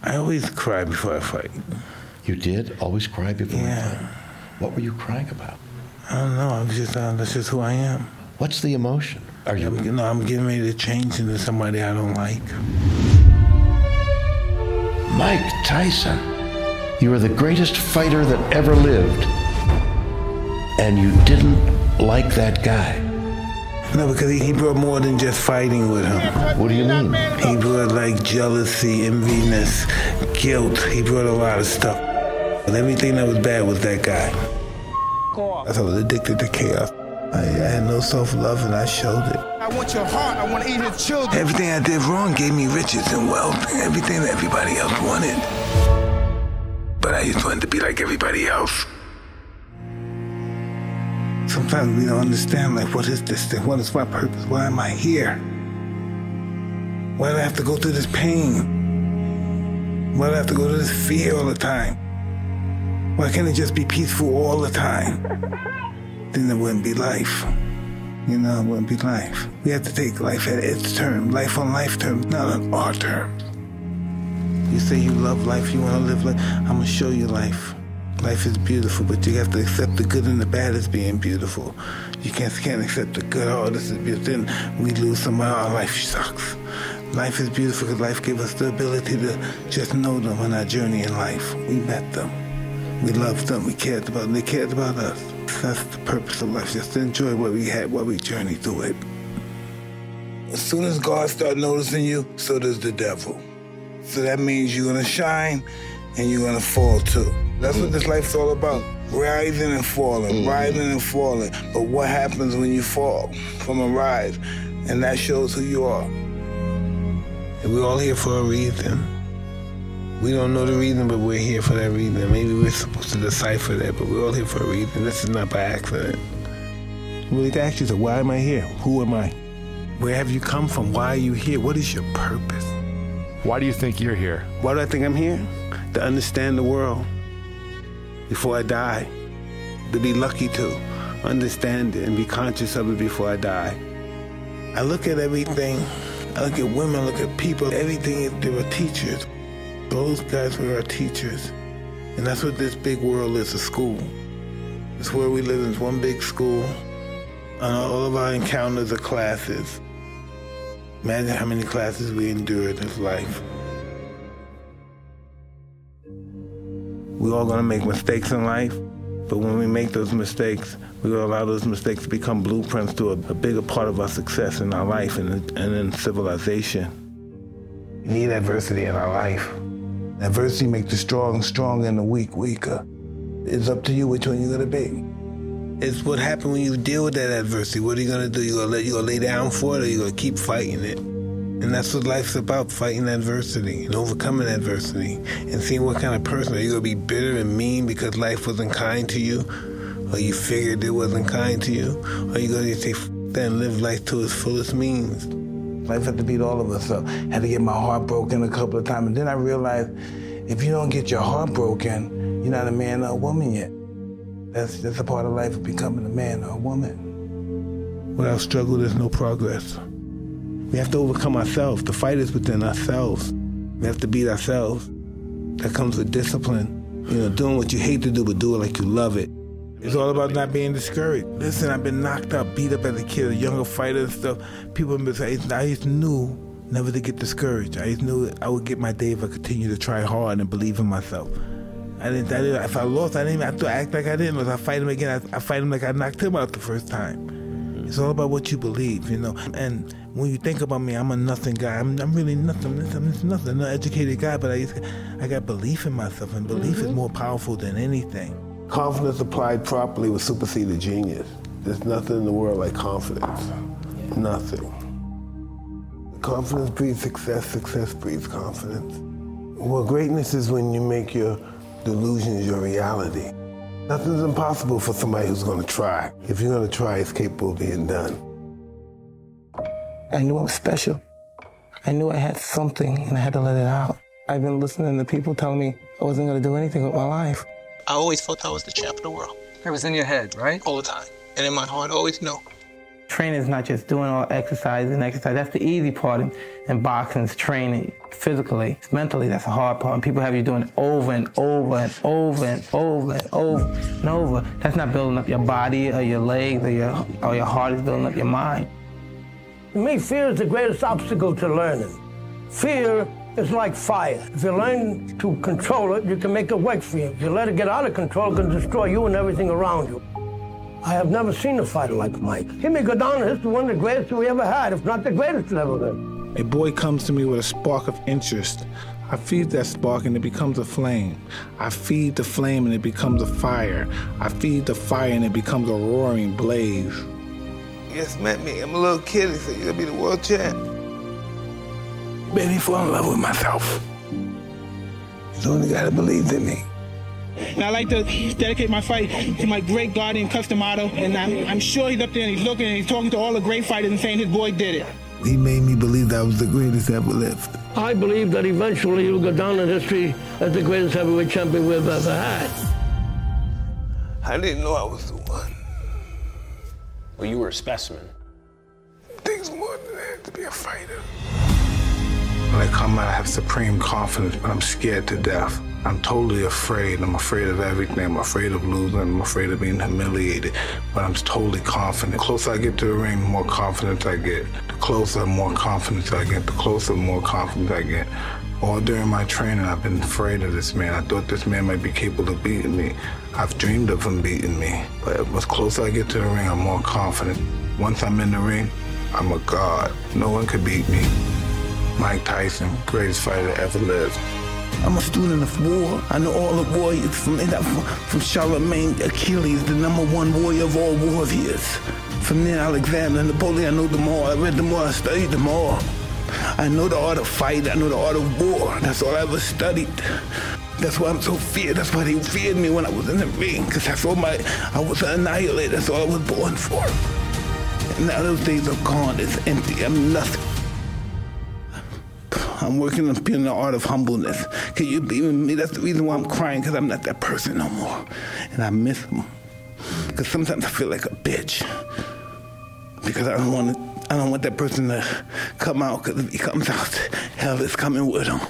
I always cry before I fight. You did? Always cry before you fight? What were you crying about? I don't know. That's just who I am. What's the emotion? Are you? I'm getting ready to change into somebody I don't like. Mike Tyson. You are the greatest fighter that ever lived. And you didn't like that guy. No, because he brought more than just fighting with him. What do you mean? He brought like jealousy, enviness, guilt. He brought a lot of stuff. But everything that was bad was that guy. I was addicted to chaos. I had no self-love and I showed it. I want your heart. I want to eat your children. Everything I did wrong gave me riches and wealth, everything that everybody else wanted. But I just wanted to be like everybody else. Sometimes we don't understand, like, what is this thing? What is my purpose? Why am I here? Why do I have to go through this pain? Why do I have to go through this fear all the time? Why can't it just be peaceful all the time? Then it wouldn't be life. It wouldn't be life. We have to take life at its term, life on life terms, not on our terms. You say you love life, you want to live life, I'm going to show you life. Life is beautiful, but you have to accept the good and the bad as being beautiful. You can't accept the good, oh, this is beautiful. Then we lose someone, our life sucks. Life is beautiful because life gave us the ability to just know them on our journey in life. We met them. We loved them. We cared about them. They cared about us. That's the purpose of life, just to enjoy what we had, what we journeyed through it. As soon as God starts noticing you, so does the devil. So that means you're going to shine and you're going to fall too. That's what this life's all about. Rising and falling, rising and falling. But what happens when you fall from a rise? And that shows who you are. And we're all here for a reason. We don't know the reason, but we're here for that reason. Maybe we're supposed to decipher that, but we're all here for a reason. This is not by accident. We need to ask yourself, why am I here? Who am I? Where have you come from? Why are you here? What is your purpose? Why do you think you're here? Why do I think I'm here? To understand the world before I die. To be lucky to understand it and be conscious of it before I die. I look at everything. I look at women, I look at people. Everything, they were teachers. Those guys were our teachers. And that's what this big world is, a school. It's where we live in one big school. And all of our encounters are classes. Imagine how many classes we endured in life. We're all gonna make mistakes in life, but when we make those mistakes, we're gonna allow those mistakes to become blueprints to a bigger part of our success in our life and in civilization. We need adversity in our life. Adversity makes the strong stronger and the weak weaker. It's up to you which one you're gonna be. It's what happens when you deal with that adversity. What are you gonna do? You gonna lay down for it, or you gonna keep fighting it? And that's what life's about, fighting adversity and overcoming adversity and seeing what kind of person. Are you gonna be bitter and mean because life wasn't kind to you, or you figured it wasn't kind to you, or are you gonna just say, "F that," and live life to its fullest means? Life had to beat all of us up. Had to get my heart broken a couple of times, and then I realized if you don't get your heart broken, you're not a man or a woman yet. That's a part of life of becoming a man or a woman. Without struggle, there's no progress. We have to overcome ourselves. The fight is within ourselves. We have to beat ourselves. That comes with discipline. Doing what you hate to do, but do it like you love it. It's all about not being discouraged. Listen, I've been knocked out, beat up as a kid, a younger fighter and stuff. People have been saying, I just knew never to get discouraged. I just knew I would get my day if I continued to try hard and believe in myself. If I lost, I didn't have to act like I didn't lose. I fight him again. I fight him like I knocked him out the first time. It's all about what you believe, And when you think about me, I'm a nothing guy. I'm really nothing. I'm nothing. I'm not an educated guy, but I got belief in myself, and belief is more powerful than anything. Confidence applied properly will supersede a genius. There's nothing in the world like confidence. Nothing. Confidence breeds success. Success breeds confidence. Well, greatness is when you make your delusions your reality. Nothing's impossible for somebody who's going to try. If you're going to try, it's capable of being done. I knew I was special. I knew I had something, and I had to let it out. I've been listening to people telling me I wasn't going to do anything with my life. I always felt I was the champ of the world. It was in your head, right? All the time. And in my heart, I always know Training is not just doing all exercise. That's the easy part in boxing, is training physically. Mentally, that's the hard part. And people have you doing it over and over and over and over and over and over. That's not building up your body or your legs or your heart. Is building up your mind. To me, fear is the greatest obstacle to learning. Fear is like fire. If you learn to control it, you can make it work for you. If you let it get out of control, it can destroy you and everything around you. I have never seen a fighter like Mike. He may go down in history, one of the greatest we ever had, if not the greatest that ever lived. A boy comes to me with a spark of interest. I feed that spark and it becomes a flame. I feed the flame and it becomes a fire. I feed the fire and it becomes a roaring blaze. You just met me. I'm a little kid. He said, you're gonna be the world champ. Made me fall in love with myself. He's the only guy that believed in me. And I like to dedicate my fight to my great guardian, Cus D'Amato, and I'm sure he's up there and he's looking and he's talking to all the great fighters and saying his boy did it. He made me believe that I was the greatest ever lived. I believe that eventually he'll go down in history as the greatest heavyweight champion we've ever had. I didn't know I was the one. Well, you were a specimen. It takes more than that to be a fighter. When I come out, I have supreme confidence, but I'm scared to death. I'm totally afraid. I'm afraid of everything. I'm afraid of losing. I'm afraid of being humiliated. But I'm totally confident. The closer I get to the ring, the more confidence I get. The closer, the more confidence I get. The closer, the more confidence I get. All during my training, I've been afraid of this man. I thought this man might be capable of beating me. I've dreamed of him beating me. But as closer I get to the ring, I'm more confident. Once I'm in the ring, I'm a god. No one could beat me. Mike Tyson, greatest fighter that ever lived. I'm a student of war. I know all the warriors from Charlemagne, Achilles, the #1 warrior of all warriors. From then, Alexander, Napoleon, I know them all. I read them all, I studied them all. I know the art of fight, I know the art of war. That's all I ever studied. That's why I'm so feared. That's why they feared me when I was in the ring, because that's all I was an annihilator. That's all I was born for. And now those days are gone. It's empty. I'm nothing. I'm working on being the art of humbleness. Can you believe in me? That's the reason why I'm crying, because I'm not that person no more. And I miss him. Because sometimes I feel like a bitch. Because I don't want that person to come out, because if he comes out, hell is coming with him.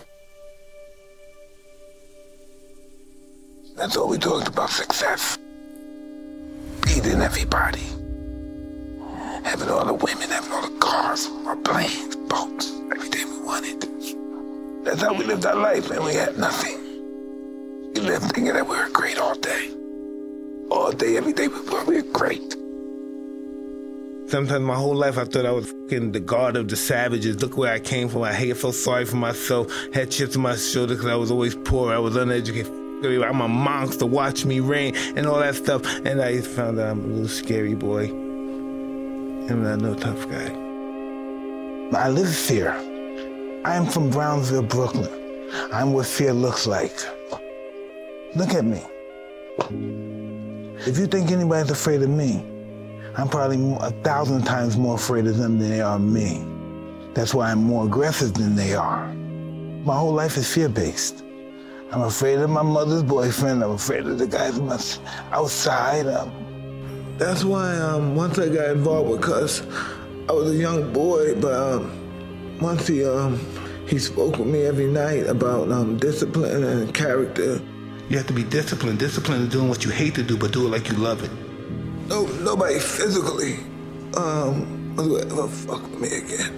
That's all we talked about, success. Beating everybody. Having all the women, having all the cars, our planes, boats, everything we wanted. That's how we lived our life, and we had nothing. We lived thinking that we were great all day. All day, every day, we were great. Sometimes my whole life I thought I was fucking the god of the savages. Look where I came from. I felt sorry for myself. Had chips on my shoulder because I was always poor. I was uneducated. I'm a monster. Watch me reign and all that stuff. And I found out I'm a little scary boy. I'm not no tough guy. I live fear. I'm from Brownsville, Brooklyn. I'm what fear looks like. Look at me. If you think anybody's afraid of me, I'm probably 1,000 times more afraid of them than they are of me. That's why I'm more aggressive than they are. My whole life is fear-based. I'm afraid of my mother's boyfriend. I'm afraid of the guys outside. That's why once I got involved with Cus, I was a young boy, but once he spoke with me every night about discipline and character. You have to be disciplined. Discipline is doing what you hate to do, but do it like you love it. No, nobody physically will ever fuck with me again.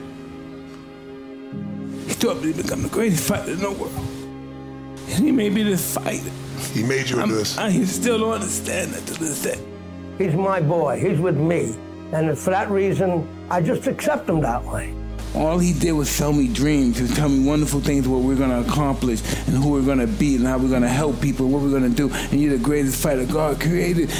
He taught me to become the greatest fighter in the world. And he made me this fighter. He made you this. I still don't understand that to this day. He's my boy. He's with me. And for that reason, I just accept him that way. All he did was sell me dreams. He would tell me wonderful things, what we're going to accomplish and who we're going to be and how we're going to help people, what we're going to do. And you're the greatest fighter God created.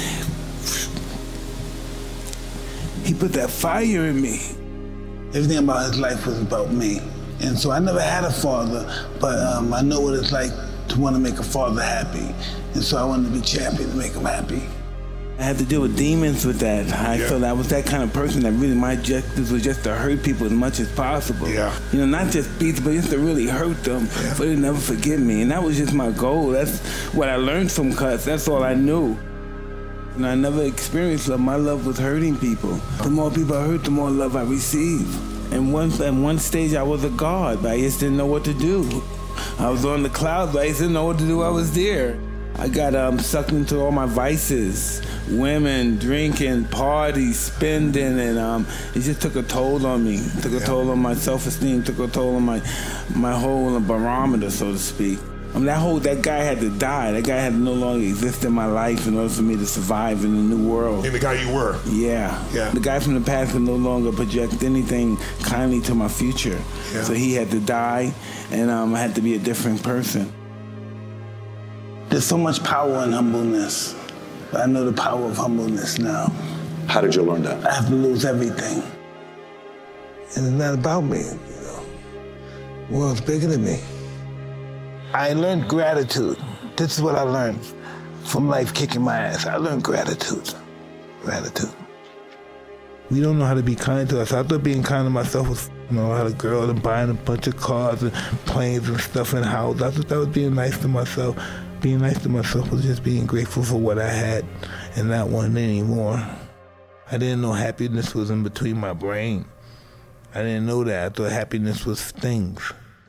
He put that fire in me. Everything about his life was about me. And so I never had a father, but I know what it's like to want to make a father happy. And so I wanted to be champion to make him happy. I had to deal with demons with that. I felt I was that kind of person that really my objective was just to hurt people as much as possible. Yeah. You know, not just beat them, but just to really hurt them, so they never forget me. And that was just my goal. That's what I learned from Cus. That's all I knew. And I never experienced love. My love was hurting people. The more people I hurt, the more love I received. And at one stage, I was a god, but I just didn't know what to do. I was on the clouds, but I just didn't know what to do. I was there. I got sucked into all my vices. Women, drinking, parties, spending, and it just took a toll on me. It took a toll on my self-esteem, took a toll on my whole barometer, so to speak. I mean, that guy had to die. That guy had to no longer exist in my life in order for me to survive in the new world. And the guy you were? Yeah. The guy from the past could no longer project anything kindly to my future. Yeah. So he had to die, and I had to be a different person. There's so much power in humbleness. I know the power of humbleness now. How did you learn that? I have to lose everything. And it's not about me, The world's bigger than me. I learned gratitude. This is what I learned from life kicking my ass. I learned gratitude. Gratitude. We don't know how to be kind to us. I thought being kind to myself was, I had a girl and buying a bunch of cars and planes and stuff in the house. I thought that was being nice to myself. Being nice to myself was just being grateful for what I had and not wanting anymore. I didn't know happiness was in between my brain. I didn't know that. I thought happiness was things.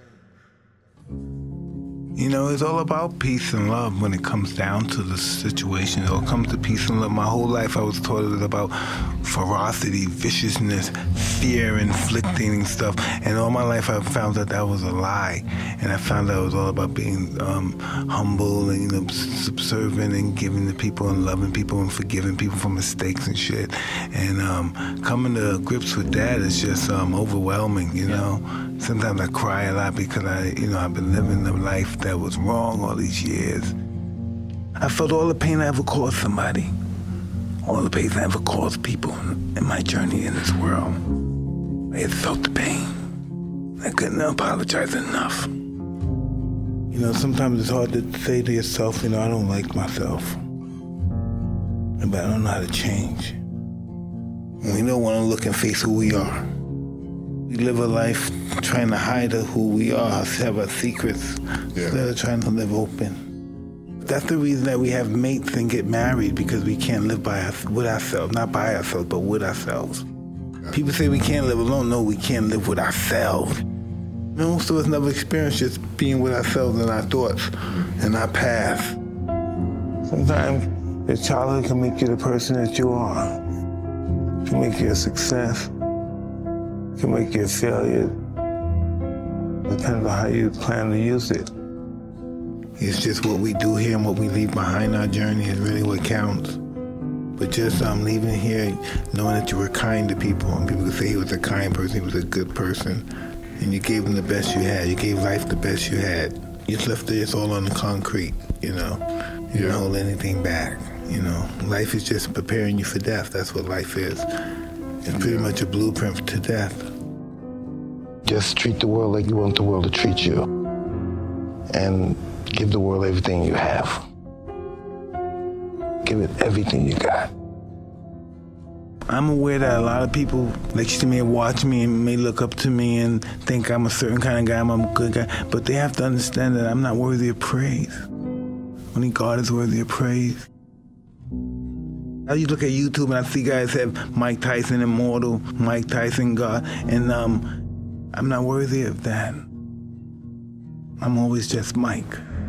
It's all about peace and love when it comes down to the situation. It all comes to peace and love. My whole life I was taught it was about ferocity, viciousness, fear, inflicting and stuff. And all my life I found that was a lie. And I found out it was all about being humble and subservient and giving to people and loving people and forgiving people for mistakes and shit. And coming to grips with that is just overwhelming, Sometimes I cry a lot because I've been living a life that was wrong all these years. I felt all the pain I ever caused somebody, all the pain I ever caused people in my journey in this world. I had felt the pain. I couldn't apologize enough. Sometimes it's hard to say to yourself, I don't like myself, but I don't know how to change. We don't want to look and face who we are. We live a life trying to hide who we are, have our secrets, instead of trying to live open. That's the reason that we have mates and get married, because we can't live with ourselves, not by ourselves, but with ourselves. People say we can't live alone. No, we can't live with ourselves. Most of us never experienced just being with ourselves and our thoughts and our past. Sometimes your childhood can make you the person that you are. It can make you a success. It can make you a failure. Depends on how you plan to use it. It's just what we do here and what we leave behind our journey is really what counts. But just leaving here knowing that you were kind to people, and people could say he was a kind person, he was a good person, and you gave them the best you had. You gave life the best you had. You just left it all on the concrete, You didn't hold anything back, Life is just preparing you for death. That's what life is. It's pretty much a blueprint to death. Just treat the world like you want the world to treat you. And give the world everything you have. Give it everything you got. I'm aware that a lot of people listen to me and watch me and may look up to me and think I'm a certain kind of guy, I'm a good guy, but they have to understand that I'm not worthy of praise. Only God is worthy of praise. I used to look at YouTube and I see guys have Mike Tyson Immortal, Mike Tyson God, and I'm not worthy of that. I'm always just Mike.